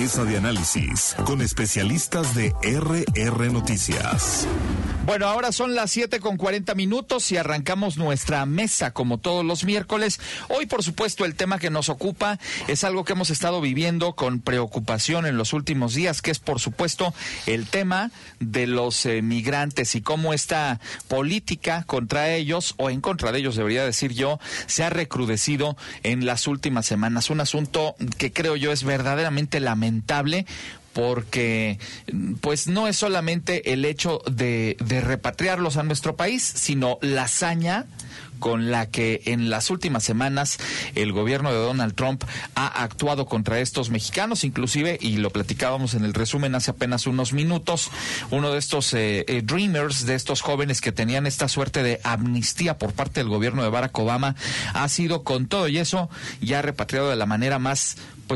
Mesa de análisis con especialistas de RR Noticias. Bueno, ahora son las 7:40 y arrancamos nuestra mesa como todos los miércoles. Hoy, por supuesto, el tema que nos ocupa es algo que hemos estado viviendo con preocupación en los últimos días, que es, por supuesto, el tema de los migrantes y cómo esta política contra ellos, o en contra de ellos, debería decir yo, se ha recrudecido en las últimas semanas. Un asunto que creo yo es verdaderamente lamentable, porque pues no es solamente el hecho de repatriarlos a nuestro país, sino la hazaña con la que en las últimas semanas el gobierno de Donald Trump ha actuado contra estos mexicanos, inclusive, y lo platicábamos en el resumen hace apenas unos minutos, uno de estos Dreamers, de estos jóvenes que tenían esta suerte de amnistía por parte del gobierno de Barack Obama, ha sido con todo y eso ya repatriado de la manera más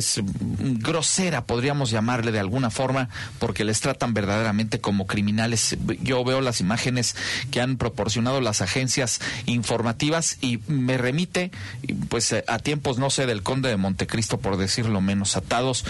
grosera, podríamos llamarle de alguna forma, porque les tratan verdaderamente como criminales. Yo veo las imágenes que han proporcionado las agencias informativas y me remite pues a tiempos, no sé, del Conde de Montecristo, por decirlo menos, atados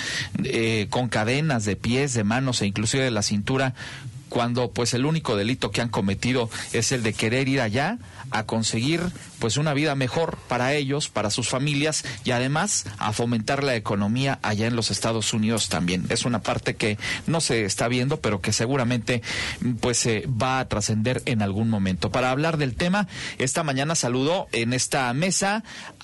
con cadenas de pies, de manos e inclusive de la cintura, cuando pues el único delito que han cometido es el de querer ir allá a conseguir pues una vida mejor para ellos, para sus familias, y además a fomentar la economía allá en los Estados Unidos también. Es una parte que no se está viendo, pero que seguramente pues va a trascender en algún momento. Para hablar del tema, esta mañana saludo en esta mesa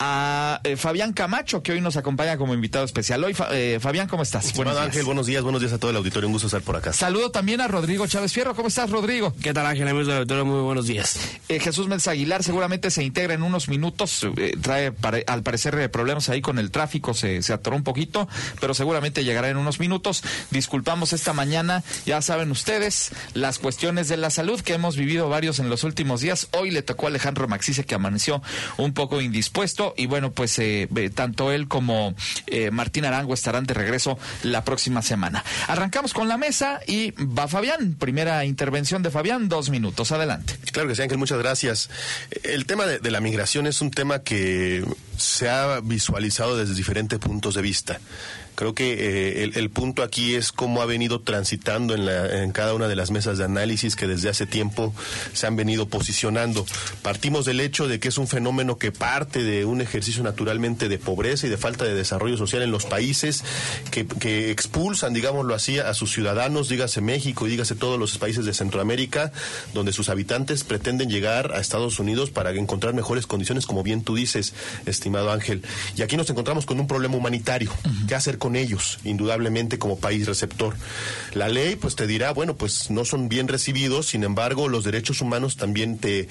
a Fabián Camacho, que hoy nos acompaña como invitado especial. Hoy, Fabián, ¿cómo estás? Buenos días. Ángel, buenos días a todo el auditorio, un gusto estar por acá. Saludo también a Rodrigo Chávez Fierro. ¿Cómo estás, Rodrigo? ¿Qué tal, Ángel, amigos del auditorio? Muy buenos días. Jesús Méndez Aguilar seguramente se integra en unos minutos, trae al parecer problemas ahí con el tráfico, se atoró un poquito, pero seguramente llegará en unos minutos. Disculpamos esta mañana, ya saben ustedes, las cuestiones de la salud que hemos vivido varios en los últimos días. Hoy le tocó a Alejandro Maxice, que amaneció un poco indispuesto, y bueno, pues tanto él como Martín Arango estarán de regreso la próxima semana. Arrancamos con la mesa y va Fabián, primera intervención de Fabián, 2 minutos, adelante. Claro que sí, Ángel, muchas gracias. El tema de la migración es un tema que se ha visualizado desde diferentes puntos de vista. Creo que el punto aquí es cómo ha venido transitando en cada una de las mesas de análisis que desde hace tiempo se han venido posicionando. Partimos del hecho de que es un fenómeno que parte de un ejercicio naturalmente de pobreza y de falta de desarrollo social en los países que expulsan, digámoslo así, a sus ciudadanos, dígase México y dígase todos los países de Centroamérica, donde sus habitantes pretenden llegar a Estados Unidos para encontrar mejores condiciones, como bien tú dices, estimado Ángel. Y aquí nos encontramos con un problema humanitario. ¿Qué hacer con ellos, indudablemente, como país receptor? La ley pues te dirá, bueno, pues no son bien recibidos, sin embargo los derechos humanos también te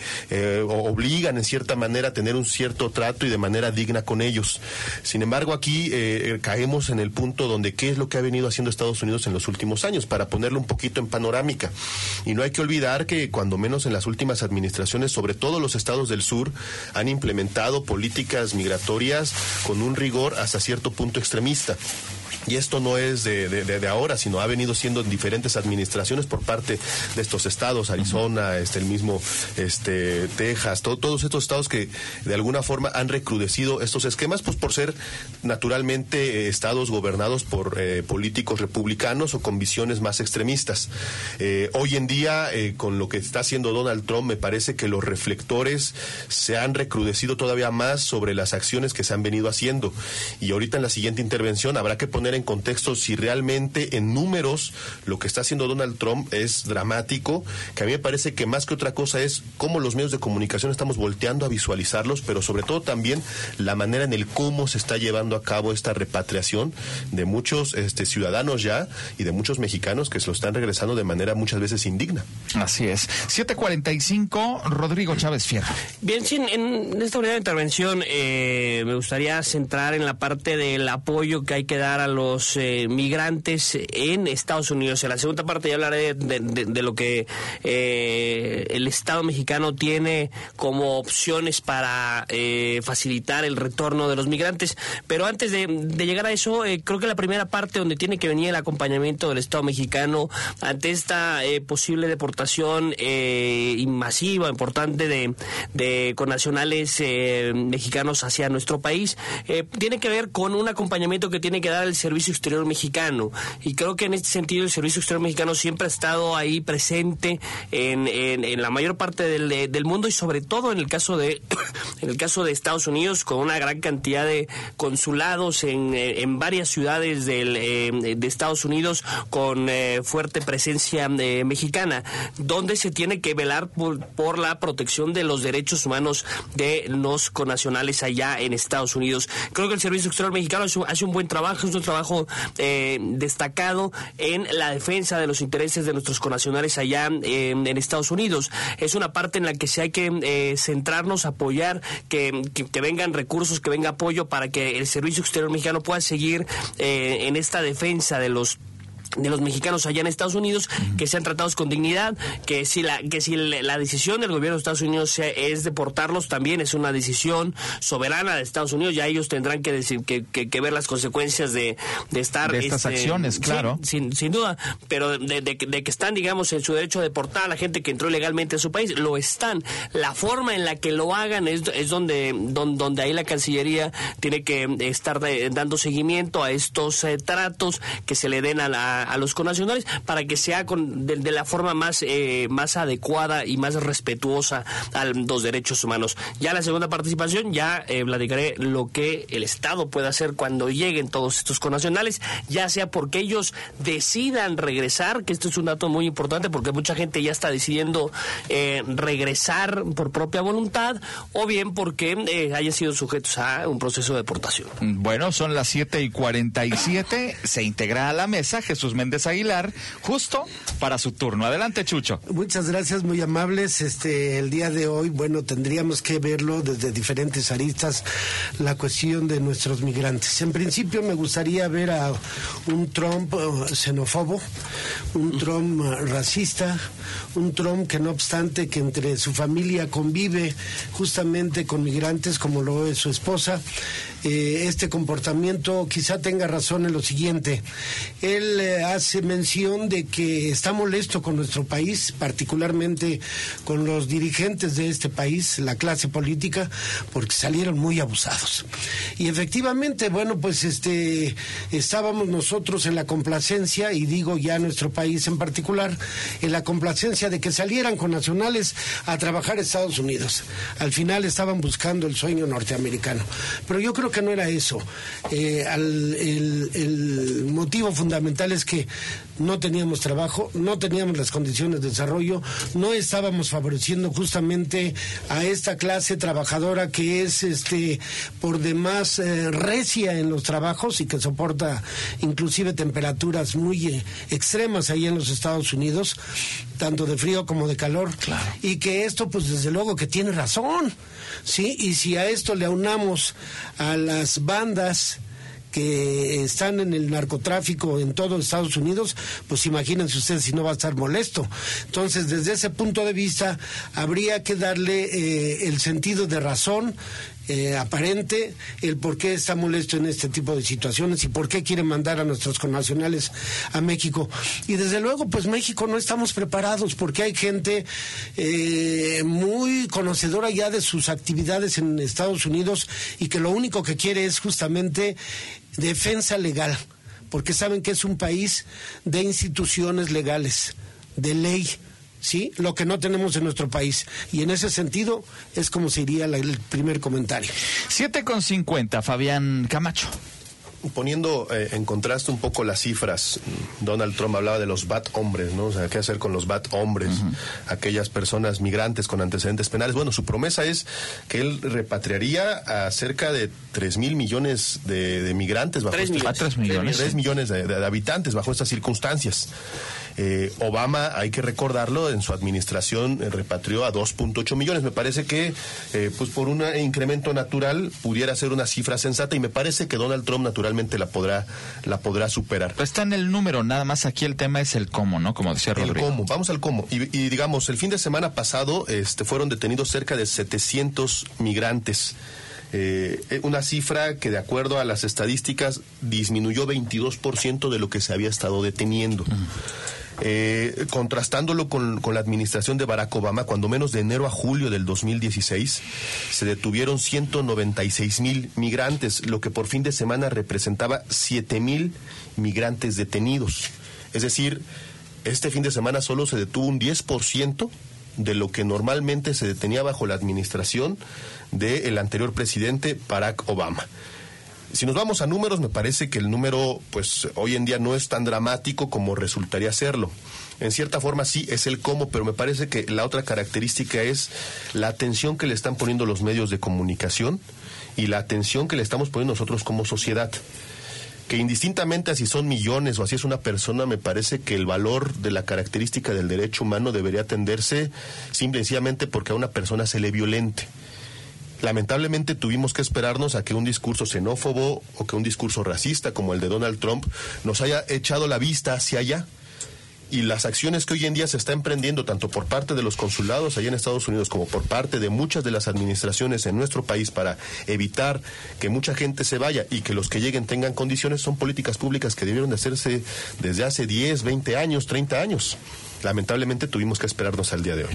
obligan en cierta manera a tener un cierto trato y de manera digna con ellos. Sin embargo, aquí caemos en el punto donde qué es lo que ha venido haciendo Estados Unidos en los últimos años, para ponerlo un poquito en panorámica. Y no hay que olvidar que cuando menos en las últimas administraciones, sobre todo los estados del sur, han implementado políticas migratorias con un rigor hasta cierto punto extremista. Y esto no es de ahora, sino ha venido siendo en diferentes administraciones por parte de estos estados, Arizona, el mismo Texas, todos estos estados que de alguna forma han recrudecido estos esquemas, pues por ser naturalmente estados gobernados por políticos republicanos o con visiones más extremistas. Hoy en día, con lo que está haciendo Donald Trump, me parece que los reflectores se han recrudecido todavía más sobre las acciones que se han venido haciendo. Y ahorita en la siguiente intervención habrá que poner en contexto si realmente en números lo que está haciendo Donald Trump es dramático, que a mí me parece que más que otra cosa es cómo los medios de comunicación estamos volteando a visualizarlos, pero sobre todo también la manera en el cómo se está llevando a cabo esta repatriación de muchos ciudadanos ya y de muchos mexicanos que se lo están regresando de manera muchas veces indigna. Así es. 7:45, Rodrigo Chávez Fierro. Bien, sí, en esta primera intervención me gustaría centrar en la parte del apoyo que hay que dar a los migrantes en Estados Unidos. En la segunda parte ya hablaré de lo que el Estado mexicano tiene como opciones para facilitar el retorno de los migrantes. Pero antes de llegar a eso, creo que la primera parte donde tiene que venir el acompañamiento del Estado mexicano ante esta posible deportación masiva, importante de connacionales mexicanos hacia nuestro país, tiene que ver con un acompañamiento que tiene que dar el servicio Servicio Exterior Mexicano, y creo que en este sentido el Servicio Exterior Mexicano siempre ha estado ahí presente en la mayor parte del mundo, y sobre todo en el caso de Estados Unidos, con una gran cantidad de consulados en varias ciudades de Estados Unidos, con fuerte presencia mexicana, donde se tiene que velar por la protección de los derechos humanos de los connacionales allá en Estados Unidos. Creo que el Servicio Exterior Mexicano hace un buen trabajo, es un trabajo destacado en la defensa de los intereses de nuestros connacionales allá en Estados Unidos. Es una parte en la que sí hay que centrarnos, apoyar, que vengan recursos, que venga apoyo para que el Servicio Exterior Mexicano pueda seguir en esta defensa de los mexicanos allá en Estados Unidos, que sean tratados con dignidad, que si la decisión del gobierno de Estados Unidos es deportarlos, también es una decisión soberana de Estados Unidos. Ya ellos tendrán que decir que ver las consecuencias de estar de estas acciones, claro, sin duda, pero de que están, digamos, en su derecho a deportar a la gente que entró ilegalmente a su país, lo están. La forma en la que lo hagan es donde ahí la Cancillería tiene que estar dando seguimiento a estos tratos que se le den a los connacionales, para que sea de la forma más adecuada y más respetuosa a los derechos humanos. Ya la segunda participación, ya platicaré lo que el Estado puede hacer cuando lleguen todos estos connacionales, ya sea porque ellos decidan regresar, que esto es un dato muy importante, porque mucha gente ya está decidiendo regresar por propia voluntad, o bien porque hayan sido sujetos a un proceso de deportación. Bueno, son las 7:47, se integra a la mesa Jesús Méndez Aguilar, justo para su turno. Adelante, Chucho. Muchas gracias, muy amables. El día de hoy, bueno, tendríamos que verlo desde diferentes aristas, la cuestión de nuestros migrantes. En principio me gustaría ver a un Trump xenófobo, un Trump racista, un Trump que no obstante que entre su familia convive justamente con migrantes como lo es su esposa. Este comportamiento quizá tenga razón en lo siguiente. Él hace mención de que está molesto con nuestro país, particularmente con los dirigentes de este país, la clase política, porque salieron muy abusados. Y efectivamente, bueno, pues estábamos nosotros en la complacencia, y digo ya nuestro país en particular, en la complacencia de que salieran connacionales a trabajar a Estados Unidos. Al final estaban buscando el sueño norteamericano. Pero yo creo que no era eso. El motivo fundamental es que no teníamos trabajo, no teníamos las condiciones de desarrollo, no estábamos favoreciendo justamente a esta clase trabajadora que es por demás recia en los trabajos y que soporta inclusive temperaturas muy extremas ahí en los Estados Unidos, tanto de frío como de calor. Claro. Y que esto pues desde luego que tiene razón, ¿sí? Y si a esto le aunamos a las bandas que están en el narcotráfico en todo Estados Unidos, pues imagínense ustedes si no va a estar molesto. Entonces, desde ese punto de vista, habría que darle el sentido de razón aparente, el por qué está molesto en este tipo de situaciones y por qué quiere mandar a nuestros connacionales a México. Y desde luego, pues México no estamos preparados, porque hay gente muy conocedora ya de sus actividades en Estados Unidos y que lo único que quiere es justamente defensa legal, porque saben que es un país de instituciones legales, de ley, ¿sí? Lo que no tenemos en nuestro país. Y en ese sentido es como sería el primer comentario. 7:50, Fabián Camacho. Poniendo en contraste un poco las cifras, Donald Trump hablaba de los bad hombres, ¿no? O sea, ¿qué hacer con los bad hombres? Aquellas personas migrantes con antecedentes penales. Bueno, su promesa es que él repatriaría a cerca de 3,000 millones de migrantes bajo 3 millones. 3 millones de habitantes bajo estas circunstancias. Obama, hay que recordarlo, en su administración repatrió a 2.8 millones. Me parece que pues por un incremento natural pudiera ser una cifra sensata, y me parece que Donald Trump naturalmente la podrá superar. Pues está en el número, nada más aquí el tema es el cómo, ¿no? Como decía Rodrigo. El cómo, vamos al cómo. Y digamos, el fin de semana pasado fueron detenidos cerca de 700 migrantes. Una cifra que, de acuerdo a las estadísticas, disminuyó 22% de lo que se había estado deteniendo. Contrastándolo con la administración de Barack Obama, cuando menos de enero a julio del 2016 se detuvieron 196,000 migrantes, lo que por fin de semana representaba 7,000 migrantes detenidos. Es decir, este fin de semana solo se detuvo un 10% de lo que normalmente se detenía bajo la administración del anterior presidente Barack Obama. Si nos vamos a números, me parece que el número, pues, hoy en día no es tan dramático como resultaría serlo. En cierta forma sí es el cómo, pero me parece que la otra característica es la atención que le están poniendo los medios de comunicación y la atención que le estamos poniendo nosotros como sociedad. Que indistintamente a si son millones o así es una persona, me parece que el valor de la característica del derecho humano debería atenderse simple y sencillamente porque a una persona se le violente. Lamentablemente tuvimos que esperarnos a que un discurso xenófobo o que un discurso racista como el de Donald Trump nos haya echado la vista hacia allá. Y las acciones que hoy en día se está emprendiendo tanto por parte de los consulados allá en Estados Unidos como por parte de muchas de las administraciones en nuestro país para evitar que mucha gente se vaya y que los que lleguen tengan condiciones son políticas públicas que debieron de hacerse desde hace 10, 20 años, 30 años. Lamentablemente tuvimos que esperarnos al día de hoy.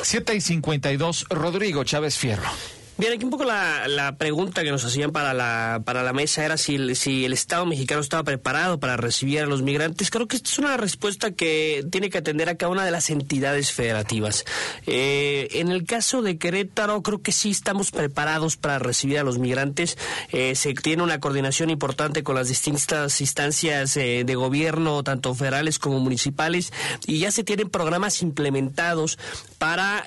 7:52, Rodrigo Chávez Fierro. Bien, aquí un poco la pregunta que nos hacían para la mesa era si el Estado mexicano estaba preparado para recibir a los migrantes. Creo que esta es una respuesta que tiene que atender a cada una de las entidades federativas. En el caso de Querétaro, creo que sí estamos preparados para recibir a los migrantes. Se tiene una coordinación importante con las distintas instancias de gobierno, tanto federales como municipales, y ya se tienen programas implementados para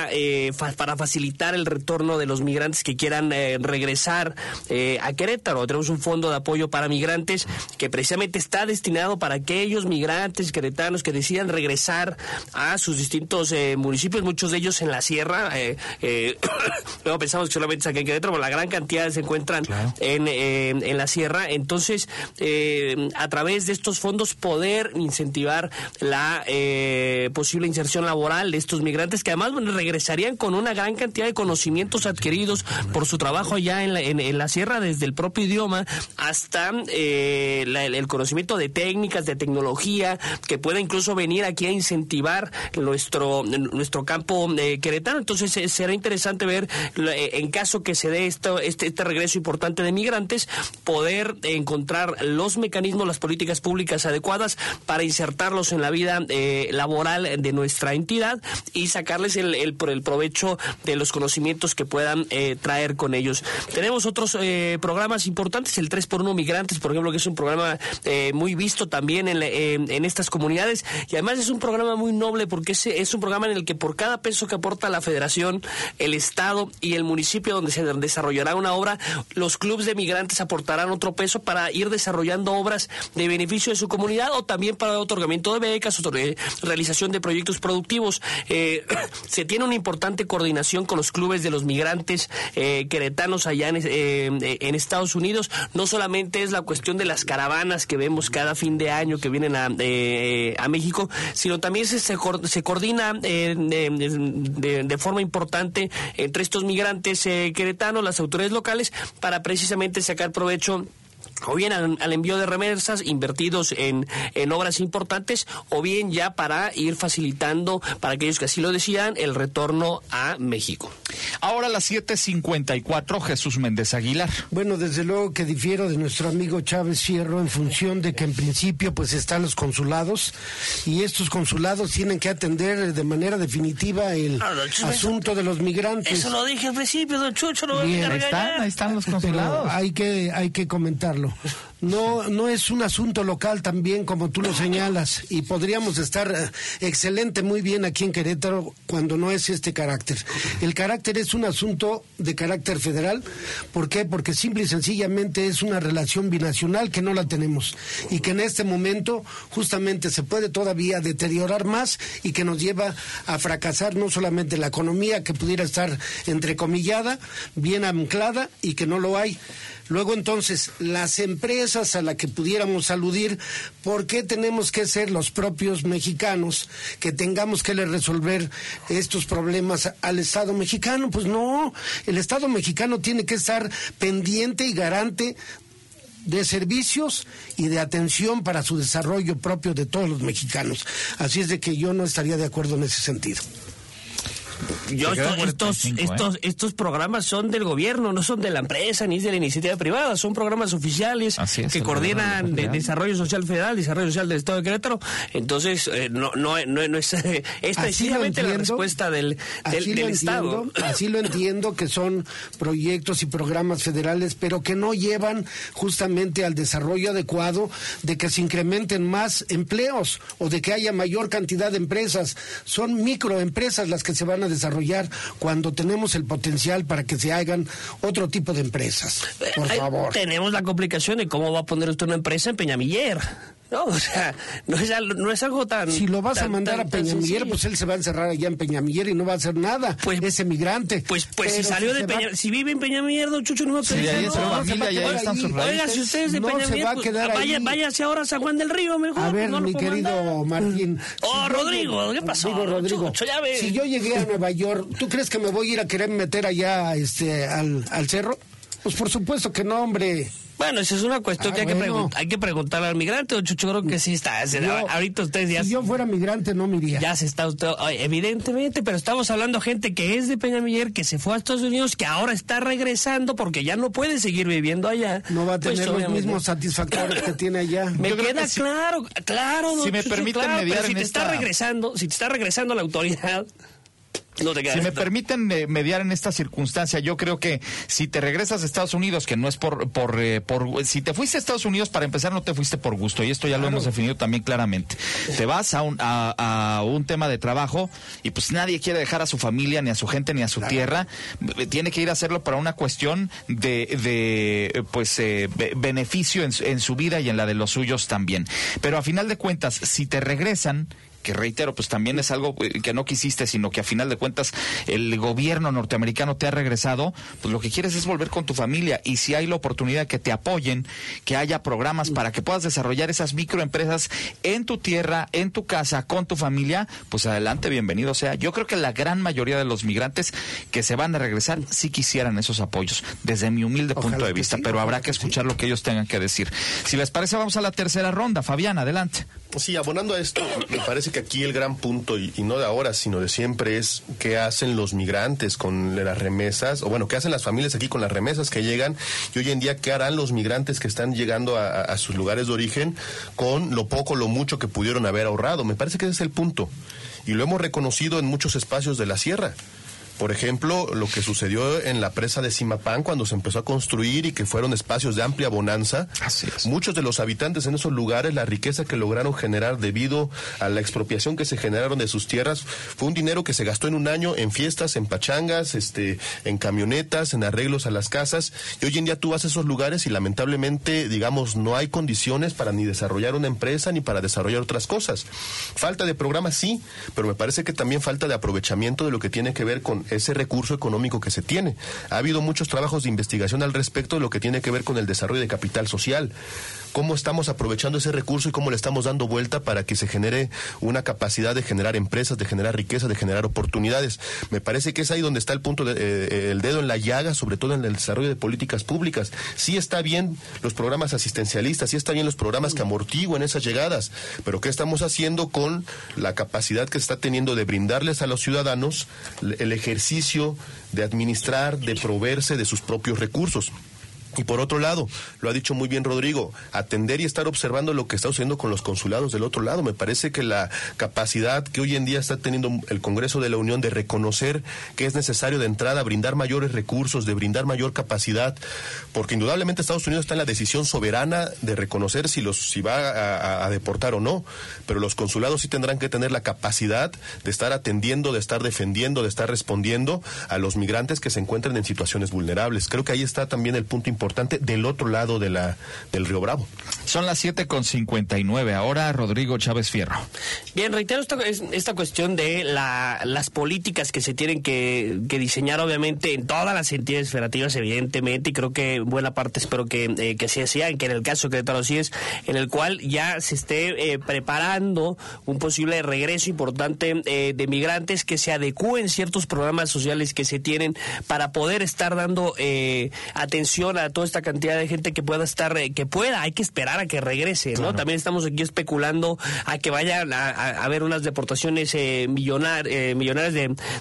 facilitar el retorno de los migrantes que quieran regresar a Querétaro. Tenemos un fondo de apoyo para migrantes que precisamente está destinado para aquellos migrantes queretanos que decidan regresar a sus distintos municipios, muchos de ellos en la sierra. Luego pensamos que solamente es aquí en Querétaro, pero la gran cantidad se encuentran en la sierra. Entonces, a través de estos fondos poder incentivar la posible inserción laboral de estos migrantes que además regresarían con una gran cantidad de conocimientos adquiridos por su trabajo allá en la sierra, desde el propio idioma hasta el conocimiento de técnicas, de tecnología, que pueda incluso venir aquí a incentivar nuestro campo queretano. Entonces será interesante ver, en caso que se dé este regreso importante de migrantes, poder encontrar los mecanismos, las políticas públicas adecuadas para insertarlos en la vida laboral de nuestra entidad y sacarles el provecho de los conocimientos que puedan traer con ellos. Tenemos otros programas importantes, el 3x1 Migrantes, por ejemplo, que es un programa muy visto también en estas comunidades, y además es un programa muy noble porque es un programa en el que por cada peso que aporta la federación, el estado y el municipio donde se desarrollará una obra, los clubes de migrantes aportarán otro peso para ir desarrollando obras de beneficio de su comunidad o también para otorgamiento de becas, realización de proyectos productivos. Se tiene una importante coordinación con los clubes de los migrantes queretanos allá en Estados Unidos. No solamente es la cuestión de las caravanas que vemos cada fin de año que vienen a México, sino también se coordina de forma importante entre estos migrantes queretanos, las autoridades locales, para precisamente sacar provecho o bien al envío de remesas invertidos en obras importantes, o bien ya para ir facilitando, para aquellos que así lo decidan, el retorno a México. Ahora a las 7:54, Jesús Méndez Aguilar. Bueno, desde luego que difiero de nuestro amigo Chávez Fierro en función de que en principio pues están los consulados, y estos consulados tienen que atender de manera definitiva el asunto de los migrantes. Eso lo dije al principio, don Chucho. Bien, ahí están los consulados. Pero hay que comentarlo. No es un asunto local también, como tú lo señalas, y podríamos estar muy bien aquí en Querétaro cuando no es este carácter. El carácter es un asunto de carácter federal. ¿Por qué? Porque simple y sencillamente es una relación binacional que no la tenemos y que en este momento justamente se puede todavía deteriorar más y que nos lleva a fracasar no solamente la economía, que pudiera estar entrecomillada, bien anclada, y que no lo hay. Luego entonces, las empresas a las que pudiéramos aludir, ¿por qué tenemos que ser los propios mexicanos que tengamos que resolver estos problemas al Estado mexicano? Pues no, el Estado mexicano tiene que estar pendiente y garante de servicios y de atención para su desarrollo propio de todos los mexicanos. Así es de que yo no estaría de acuerdo en ese sentido. Estos programas son del gobierno, no son de la empresa ni de la iniciativa privada, son programas oficiales que coordinan Desarrollo Social Federal, Desarrollo Social del Estado de Querétaro. Entonces, no es esta es simplemente la respuesta del Estado. Así lo entiendo, que son proyectos y programas federales, pero que no llevan justamente al desarrollo adecuado de que se incrementen más empleos o de que haya mayor cantidad de empresas. Son microempresas las que se van a desarrollar cuando tenemos el potencial para que se hagan otro tipo de empresas. Por favor. Tenemos la complicación de cómo va a poner usted una empresa en Peñamiller. No, o sea, no es algo tan... Si lo vas a mandar a Peñamiller, pues él se va a encerrar allá en Peñamiller y no va a hacer nada. Pues, ese migrante. Pues si salió de Peñamiller, si vive en Peñamiller, don Chucho, no va a pedir. Sí, familia, ya están sus raíces. Oiga, si ustedes de Peñamiller, pues, váyase ahora a San Juan del Río, mejor. A ver, mi querido Martín. Rodrigo, ¿qué pasó? Rodrigo, Chucho, ya ve. Si yo llegué a Nueva York, ¿tú crees que me voy a ir a querer meter allá al cerro? Pues por supuesto que no, hombre. Bueno, esa es una cuestión que hay que preguntarle al migrante, don Chucho, creo que sí está. Ahorita ustedes ya... Si yo fuera migrante, no me iría. Ya se está usted, evidentemente, pero estamos hablando de gente que es de Peñamiller, que se fue a Estados Unidos, que ahora está regresando porque ya no puede seguir viviendo allá. No va a tener los mismos satisfactores que tiene allá. Me queda claro, don Si me Chucho, permiten mediar si te está regresando la autoridad... Si me permiten mediar en esta circunstancia, yo creo que si te regresas a Estados Unidos, que no es si te fuiste a Estados Unidos, para empezar, no te fuiste por gusto, y esto ya lo hemos definido también claramente. Te vas a un tema de trabajo y pues nadie quiere dejar a su familia, ni a su gente, ni a su tierra. Tiene que ir a hacerlo para una cuestión de beneficio en su vida y en la de los suyos también. Pero a final de cuentas, si te regresan, que reitero, pues también es algo que no quisiste, sino que a final de cuentas el gobierno norteamericano te ha regresado, pues lo que quieres es volver con tu familia, y si hay la oportunidad que te apoyen, que haya programas para que puedas desarrollar esas microempresas en tu tierra, en tu casa, con tu familia, pues adelante, bienvenido sea. Yo creo que la gran mayoría de los migrantes que se van a regresar sí quisieran esos apoyos, desde mi humilde punto de vista, pero habrá que escuchar lo que ellos tengan que decir. Si les parece, vamos a la tercera ronda. Fabián, adelante. Sí, abonando a esto, me parece que aquí el gran punto, y no de ahora, sino de siempre, es qué hacen los migrantes con las remesas, o bueno, qué hacen las familias aquí con las remesas que llegan, y hoy en día qué harán los migrantes que están llegando a sus lugares de origen con lo poco, lo mucho que pudieron haber ahorrado. Me parece que ese es el punto, y lo hemos reconocido en muchos espacios de la sierra. Por ejemplo, lo que sucedió en la presa de Zimapán cuando se empezó a construir y que fueron espacios de amplia bonanza. Así es. Muchos de los habitantes en esos lugares, la riqueza que lograron generar debido a la expropiación que se generaron de sus tierras, fue un dinero que se gastó en un año en fiestas, en pachangas, en camionetas, en arreglos a las casas. Y hoy en día tú vas a esos lugares y lamentablemente, digamos, no hay condiciones para ni desarrollar una empresa ni para desarrollar otras cosas. Falta de programas, sí, pero me parece que también falta de aprovechamiento de lo que tiene que ver con ese recurso económico que se tiene. Ha habido muchos trabajos de investigación al respecto de lo que tiene que ver con el desarrollo de capital social. Cómo estamos aprovechando ese recurso y cómo le estamos dando vuelta para que se genere una capacidad de generar empresas, de generar riqueza, de generar oportunidades. Me parece que es ahí donde está el punto, el dedo en la llaga, sobre todo en el desarrollo de políticas públicas. Sí está bien los programas asistencialistas, sí está bien los programas que amortigüen esas llegadas, pero ¿qué estamos haciendo con la capacidad que se está teniendo de brindarles a los ciudadanos el ejercicio de administrar, de proveerse de sus propios recursos? Y por otro lado, lo ha dicho muy bien Rodrigo, atender y estar observando lo que está sucediendo con los consulados del otro lado. Me parece que la capacidad que hoy en día está teniendo el Congreso de la Unión de reconocer que es necesario de entrada brindar mayores recursos, de brindar mayor capacidad, porque indudablemente Estados Unidos está en la decisión soberana de reconocer si va a deportar o no, pero los consulados sí tendrán que tener la capacidad de estar atendiendo, de estar defendiendo, de estar respondiendo a los migrantes que se encuentran en situaciones vulnerables. Creo que ahí está también el punto importante del otro lado del Río Bravo. Son las 7:59. Ahora Rodrigo Chávez Fierro. Bien, reitero esta cuestión de las políticas que se tienen que diseñar, obviamente, en todas las entidades federativas, evidentemente, y creo que en buena parte espero que se hacían, que en el caso de Querétaro sí es, en el cual ya se esté preparando un posible regreso importante de migrantes, que se adecúen ciertos programas sociales que se tienen para poder estar dando atención a a toda esta cantidad de gente que pueda estar, hay que esperar a que regrese, ¿no? Claro. También estamos aquí especulando a que vaya a haber unas deportaciones millonarias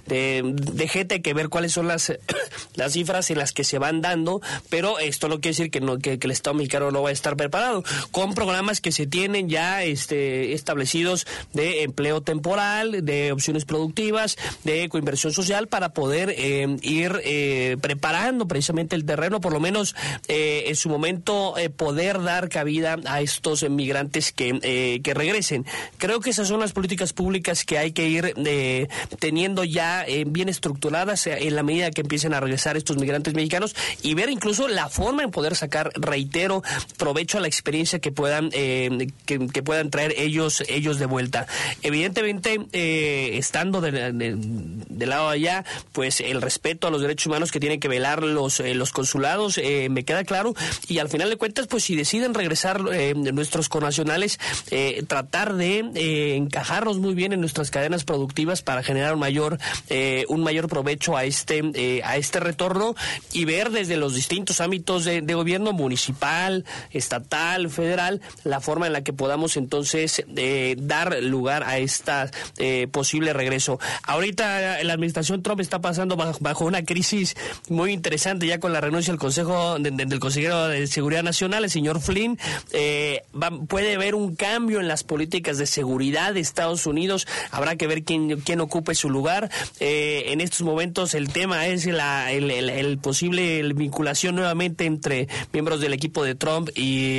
de gente. Hay que ver cuáles son las cifras en las que se van dando, pero esto no quiere decir que el Estado mexicano no va a estar preparado, con programas que se tienen ya establecidos de empleo temporal, de opciones productivas, de coinversión social, para poder ir preparando precisamente el terreno, por lo menos en su momento poder dar cabida a estos migrantes que regresen. Creo que esas son las políticas públicas que hay que ir teniendo ya bien estructuradas en la medida que empiecen a regresar estos migrantes mexicanos, y ver incluso la forma en poder sacar, reitero, provecho a la experiencia que puedan que puedan traer ellos de vuelta. Evidentemente, estando del lado de allá, pues el respeto a los derechos humanos que tienen que velar los consulados, me queda claro, y al final de cuentas, pues si deciden regresar nuestros connacionales, tratar de encajarnos muy bien en nuestras cadenas productivas para generar un mayor provecho a este retorno, y ver desde los distintos ámbitos de gobierno municipal, estatal, federal, la forma en la que podamos entonces dar lugar a esta posible regreso. Ahorita la administración Trump está pasando bajo una crisis muy interesante, ya con la renuncia del del consejero de Seguridad Nacional, el señor Flynn. Puede haber un cambio en las políticas de seguridad de Estados Unidos. Habrá que ver quién ocupe su lugar. En estos momentos el tema es el posible vinculación nuevamente entre miembros del equipo de Trump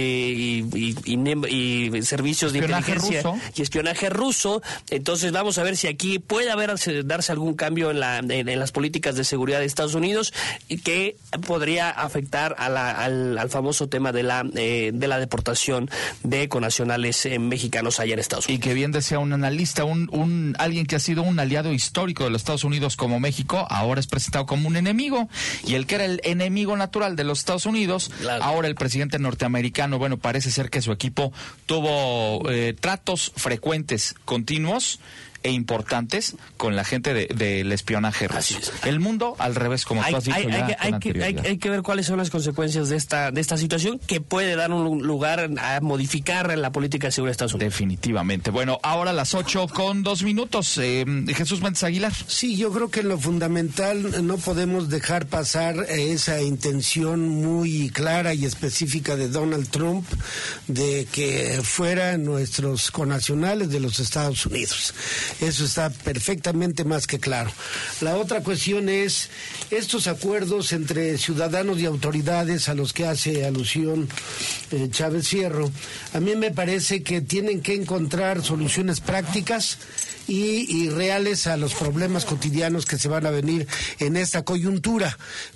y servicios de inteligencia y espionaje ruso. Entonces vamos a ver si aquí puede darse algún cambio en las políticas de seguridad de Estados Unidos, y que podría afectar al famoso tema de la deportación de connacionales mexicanos allá en Estados Unidos. Y que bien decía un analista, alguien que ha sido un aliado histórico de los Estados Unidos como México, ahora es presentado como un enemigo, y el que era el enemigo natural de los Estados Unidos, claro. Ahora el presidente norteamericano, bueno, parece ser que su equipo tuvo tratos frecuentes, continuos e importantes con la gente del espionaje ruso. El mundo al revés, como tú has dicho hay que ver cuáles son las consecuencias de esta situación, que puede dar un lugar a modificar la política de seguridad de Estados Unidos. Definitivamente. Bueno, ahora las 8:02. Jesús Méndez Aguilar. Sí, yo creo que en lo fundamental no podemos dejar pasar esa intención muy clara y específica de Donald Trump de que fueran nuestros connacionales de los Estados Unidos. Eso está perfectamente más que claro. La otra cuestión es estos acuerdos entre ciudadanos y autoridades a los que hace alusión Chávez Fierro. A mí me parece que tienen que encontrar soluciones prácticas y reales a los problemas cotidianos que se van a venir en esta coyuntura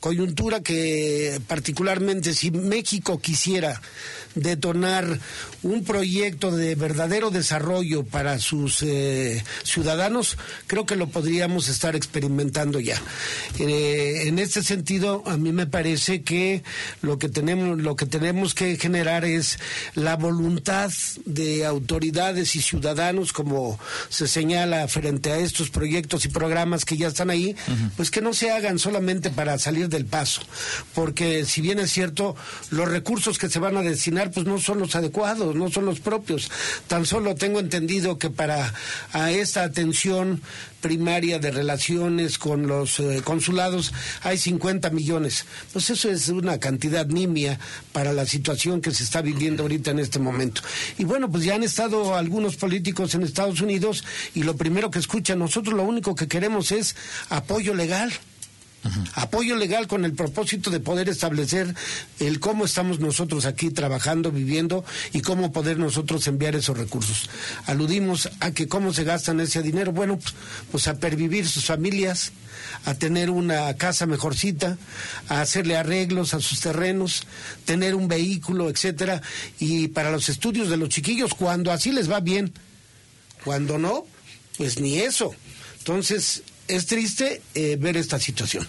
que particularmente si México quisiera detonar un proyecto de verdadero desarrollo para sus ciudadanos, creo que lo podríamos estar experimentando ya. En este sentido, a mí me parece que lo que tenemos que generar es la voluntad de autoridades y ciudadanos, como se señala frente a estos proyectos y programas que ya están ahí, pues que no se hagan solamente para salir del paso, porque si bien es cierto, los recursos que se van a destinar pues no son los adecuados, no son los propios. Tan solo tengo entendido que para esta atención primaria de relaciones con los consulados hay 50 millones. Pues eso es una cantidad nimia para la situación que se está viviendo ahorita en este momento. Y bueno, pues ya han estado algunos políticos en Estados Unidos y lo primero que escuchan, nosotros lo único que queremos es apoyo legal. Apoyo legal con el propósito de poder establecer el cómo estamos nosotros aquí trabajando, viviendo y cómo poder nosotros enviar esos recursos. Aludimos a que cómo se gastan ese dinero, bueno, pues a pervivir sus familias, a tener una casa mejorcita, a hacerle arreglos a sus terrenos, tener un vehículo, etcétera, y para los estudios de los chiquillos, cuando así les va bien, cuando no, pues ni eso. Entonces, es triste ver esta situación.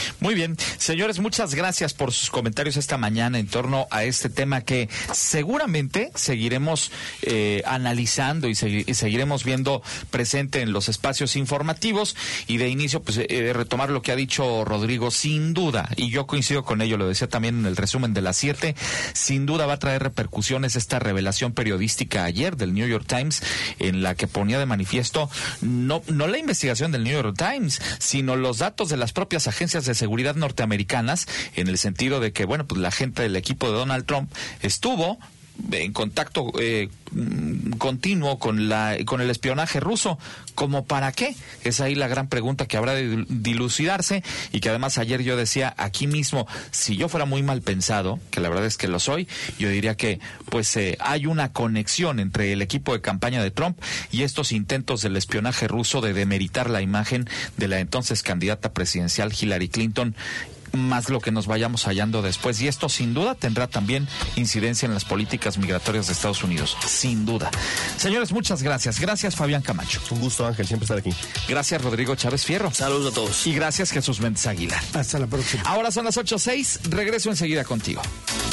Muy bien, señores, muchas gracias por sus comentarios esta mañana en torno a este tema que seguramente seguiremos analizando y seguiremos viendo presente en los espacios informativos. Y de inicio, pues retomar lo que ha dicho Rodrigo, sin duda, y yo coincido con ello, lo decía también en el resumen de las 7, sin duda va a traer repercusiones esta revelación periodística ayer del New York Times, en la que ponía de manifiesto no la investigación del New York Times, sino los datos de las propias agencias de seguridad norteamericanas, en el sentido de que, bueno, pues la gente del equipo de Donald Trump estuvo en contacto continuo con el espionaje ruso. ¿Cómo para qué? Es ahí la gran pregunta que habrá de dilucidarse, y que además ayer yo decía aquí mismo, si yo fuera muy mal pensado, que la verdad es que lo soy, yo diría que pues hay una conexión entre el equipo de campaña de Trump y estos intentos del espionaje ruso de demeritar la imagen de la entonces candidata presidencial Hillary Clinton, más lo que nos vayamos hallando después. Y esto sin duda tendrá también incidencia en las políticas migratorias de Estados Unidos, sin duda. Señores, muchas gracias. Gracias, Fabián Camacho. Un gusto, Ángel, siempre estar aquí. Gracias, Rodrigo Chávez Fierro. Saludos a todos. Y gracias, Jesús Méndez Aguilar. Hasta la próxima. Ahora son las 8:06. Regreso enseguida contigo.